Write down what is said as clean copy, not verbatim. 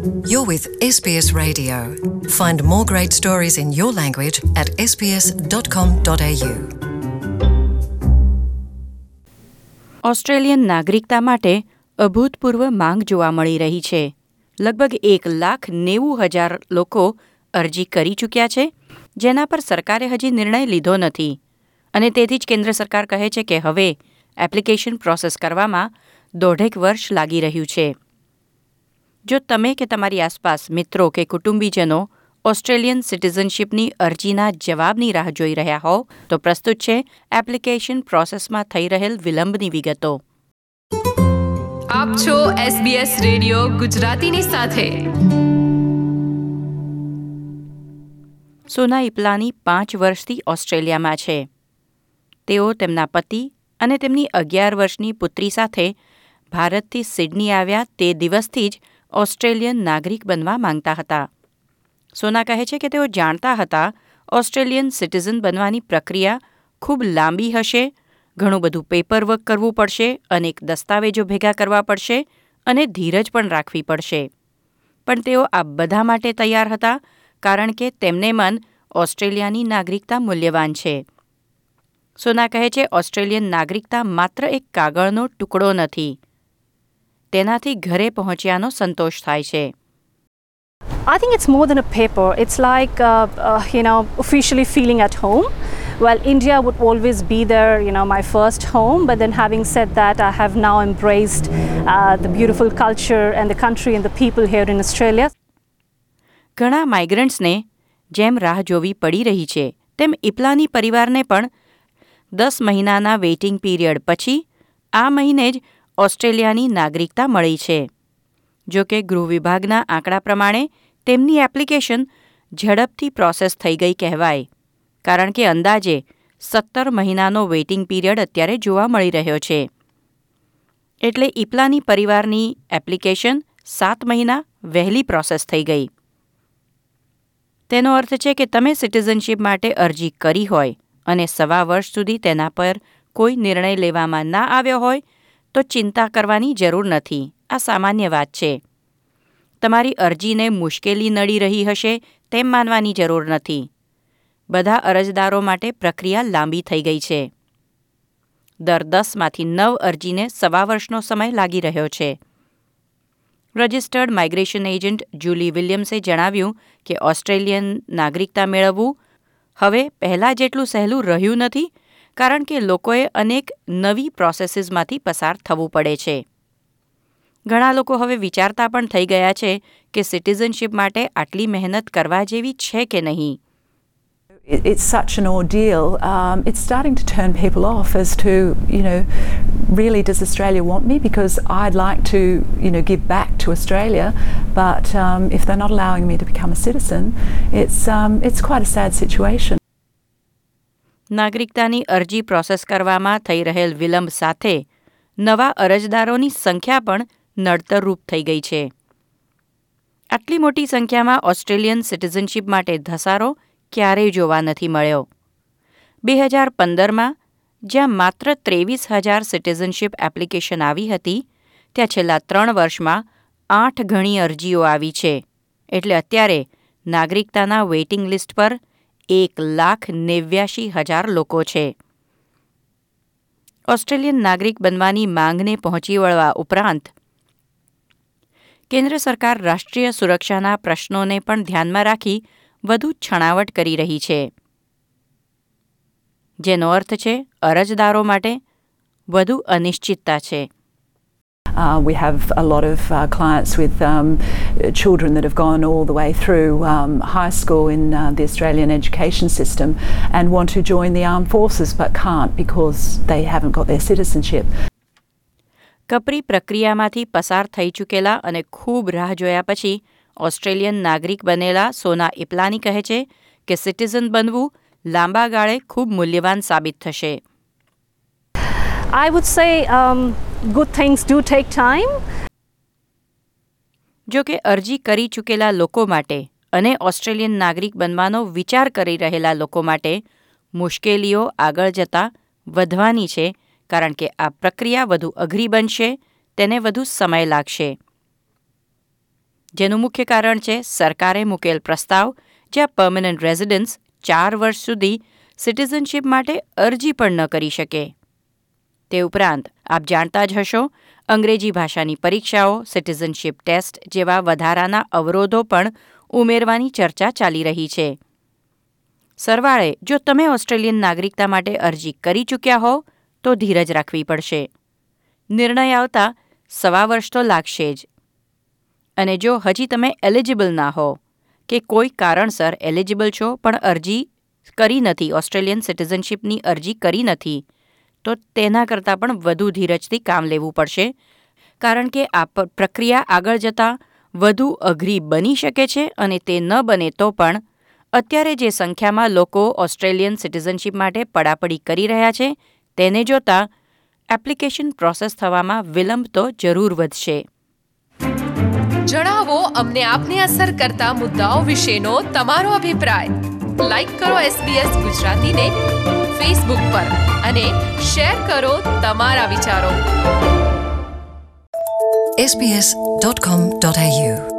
You're with SBS Radio. Find more great stories in your language at sbs.com.au. Australian નાગરિકતા માટે અભૂતપૂર્વ માંગ જોવા મળી રહી છે. લગભગ 1,90,000 લોકો અરજી કરી ચૂક્યા છે, જેના પર સરકારે હજી નિર્ણય લીધો નથી. અને તેથી જ કેન્દ્ર સરકાર કહે છે કે હવે એપ્લિકેશન પ્રોસેસ કરવામાં 1.5 વર્ષ લાગી રહ્યું છે. જો તમે કે તમારી આસપાસ મિત્રો કે કુટુંબીજનો ઓસ્ટ્રેલિયન સિટીઝનશીપની અરજીના જવાબની રાહ જોઈ રહ્યા હોવ તો પ્રસ્તુત છે એપ્લિકેશન પ્રોસેસમાં થઈ રહેલ વિલંબની વિગતો. આપ છો SBS રેડિયો ગુજરાતીની સાથે. સોના ઇપલાની 5 વર્ષથી ઓસ્ટ્રેલિયામાં છે. તેઓ તેમના પતિ અને તેમની 11 વર્ષની પુત્રી સાથે ભારતથી સિડની આવ્યા તે દિવસથી જ ઓસ્ટ્રેલિયન નાગરિક બનવા માંગતા હતા. સોના કહે છે કે તેઓ જાણતા હતા ઓસ્ટ્રેલિયન સિટીઝન બનવાની પ્રક્રિયા ખૂબ લાંબી હશે, ઘણું બધું પેપરવર્ક કરવું પડશે, અનેક દસ્તાવેજો ભેગા કરવા પડશે અને ધીરજ પણ રાખવી પડશે. પણ તેઓ આ બધા માટે તૈયાર હતા કારણ કે તેમને મન ઓસ્ટ્રેલિયાની નાગરિકતા મૂલ્યવાન છે. સોના કહે છે ઓસ્ટ્રેલિયન નાગરિકતા માત્ર એક કાગળનો ટુકડો નથી, તેનાથી ઘરે પહોંચ્યાનો સંતોષ થાય છે. I think it's more than a paper. It's like, officially feeling at home. Well, India would always be there, my first home. But then having said that, I have now embraced the beautiful culture and the country and the people here in Australia. ઘણા માઇગ્રન્ટ્સને જેમ રાહ જોવી પડી રહી છે, તેમ ઇપલાની પરિવારને પણ 10 મહિનાના વેઇટિંગ પીરિયડ પછી આ મહિને જ ઓસ્ટ્રેલિયાની નાગરિકતા મળી છે. જો કે ગૃહ વિભાગના આંકડા પ્રમાણે તેમની એપ્લિકેશન ઝડપથી પ્રોસેસ થઈ ગઈ કહેવાય, કારણ કે અંદાજે 17 મહિનાનો વેઇટિંગ પીરિયડ અત્યારે જોવા મળી રહ્યો છે. એટલે ઇપલાની પરિવારની એપ્લિકેશન 7 મહિના વહેલી પ્રોસેસ થઈ ગઈ. તેનો અર્થ છે કે તમે સિટીઝનશીપ માટે અરજી કરી હોય અને 1.5 વર્ષ સુધી તેના પર કોઈ નિર્ણય લેવામાં ના આવ્યો હોય તો ચિંતા કરવાની જરૂર નથી. આ સામાન્ય વાત છે. તમારી અરજીને મુશ્કેલી નડી રહી હશે તેમ માનવાની જરૂર નથી. બધા અરજદારો માટે પ્રક્રિયા લાંબી થઈ ગઈ છે. દર 10માંથી 9 અરજીને 1.5 વર્ષનો સમય લાગી રહ્યો છે. રજિસ્ટર્ડ માઇગ્રેશન એજન્ટ જુલી વિલિયમ્સે જણાવ્યું કે ઓસ્ટ્રેલિયન નાગરિકતા મેળવવું હવે પહેલાં જેટલું સહેલું રહ્યું નથી, કારણ કે લોકોએ અનેક નવી પ્રોસેસીસમાંથી પસાર થવું પડે છે. ઘણા લોકો હવે વિચારતા પણ થઈ ગયા છે કે સિટીઝનશીપ માટે આટલી મહેનત કરવા જેવી છે કે નહીં. It's such an ordeal. It's starting to turn people off as to, really does Australia want me? Because I'd like to, give back to Australia, but if they're not allowing me to become a citizen, it's quite a sad situation. નાગરિકતાની અરજી process કરવામાં થઈ રહેલ વિલંબ સાથે નવા અરજદારોની સંખ્યા પણ નડતરરૂપ થઈ ગઈ છે. આટલી મોટી સંખ્યામાં ઓસ્ટ્રેલિયન સિટીઝનશીપ માટે ધસારો ક્યારેય જોવા નથી મળ્યો. 2015માં જ્યાં માત્ર 23,000 સિટીઝનશીપ એપ્લિકેશન આવી હતી, ત્યાં છેલ્લા 3 વર્ષમાં 8 ગણી અરજીઓ આવી છે. એટલે અત્યારે નાગરિકતાના વેઇટિંગ લિસ્ટ પર 1,89,000 લોકો છે. ઓસ્ટ્રેલિયન નાગરિક બનવાની માંગને પહોંચી વળવા ઉપરાંત કેન્દ્ર સરકાર રાષ્ટ્રીય સુરક્ષાના પ્રશ્નોને પણ ધ્યાનમાં રાખી વધુ છણાવટ કરી રહી છે, જેનો અર્થ છે અરજદારો માટે વધુ અનિશ્ચિતતા છે. We have a lot of clients with children that have gone all the way through high school in the Australian education system and want to join the armed forces but can't because they haven't got their citizenship. કપરી પ્રક્રિયામાંથી પસાર થઈ ચૂકેલા અને ખૂબ રાહ જોયા પછી ઓસ્ટ્રેલિયન નાગરિક બનેલા સોના ઇપલાની કહે છે કે સિટીઝન બનવું લાંબા ગાળે ખૂબ મૂલ્યવાન સાબિત થશે. I would say good things do take time. જો કે અરજી કરી ચૂકેલા લોકો માટે અને ઓસ્ટ્રેલિયન નાગરિક બનવાનો વિચાર કરી રહેલા લોકો માટે મુશ્કેલીઓ આગળ જતાં વધવાની છે, કારણ કે આ પ્રક્રિયા વધુ અઘરી બનશે, તેને વધુ સમય લાગશે. જેનું મુખ્ય કારણ છે સરકારે મૂકેલ પ્રસ્તાવ, જ્યાં પરમનન્ટ રેઝિડન્સ 4 વર્ષ સુધી સિટીઝનશીપ માટે અરજી પણ ન કરી શકે. તે ઉપરાંત આપ જાણતા જ હશો, અંગ્રેજી ભાષાની પરીક્ષાઓ, સિટીઝનશીપ ટેસ્ટ જેવા વધારાના અવરોધો પણ ઉમેરવાની ચર્ચા ચાલી રહી છે. સરવાળે જો તમે ઓસ્ટ્રેલિયન નાગરિકતા માટે અરજી કરી ચૂક્યા હો તો ધીરજ રાખવી પડશે. નિર્ણય આવતા 1.25 વર્ષ તો લાગશે જ. અને જો હજી તમે એલિજિબલ ના હો કે કોઈ કારણસર એલિજિબલ છો પણ અરજી કરી નથી, ઓસ્ટ્રેલિયન સિટીઝનશીપની અરજી કરી નથી, તો તેના કરતાં પણ વધુ ધીરજથી કામ લેવું પડશે, કારણ કે આ પ્રક્રિયા આગળ જતાં વધુ અઘરી બની શકે છે. અને તે ન બને તો પણ અત્યારે જે સંખ્યામાં લોકો ઓસ્ટ્રેલિયન સિટીઝનશીપ માટે પડાપડી કરી રહ્યા છે તેને જોતાં એપ્લિકેશન પ્રોસેસ થવામાં વિલંબ તો જરૂર વધશે. જણાવો અમને આપને અસર કરતા મુદ્દાઓ વિશેનો તમારો અભિપ્રાય. લાઈક કરો SBS ગુજરાતીને ફેસબુક પર અને શેર કરો તમારા વિચારો. sbs.com.au